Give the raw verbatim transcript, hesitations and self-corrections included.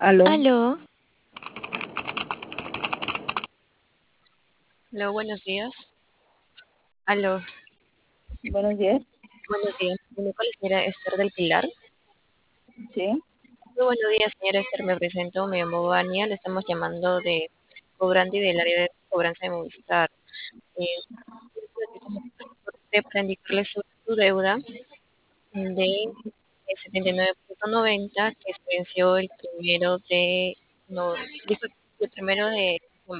Aló, Aló, Hola, buenos días. Aló, buenos días. buenos días. Me con la señora Esther del Pilar. Sí, Muy buenos días, señora Esther. Me presento, me llamo Vania. Le estamos llamando de Cobrandi del área de cobranza de Movistar. Eh, usted para indicarle su, su deuda de setenta y nueve punto noventa que se venció el primero de, no, disculpe, el primero de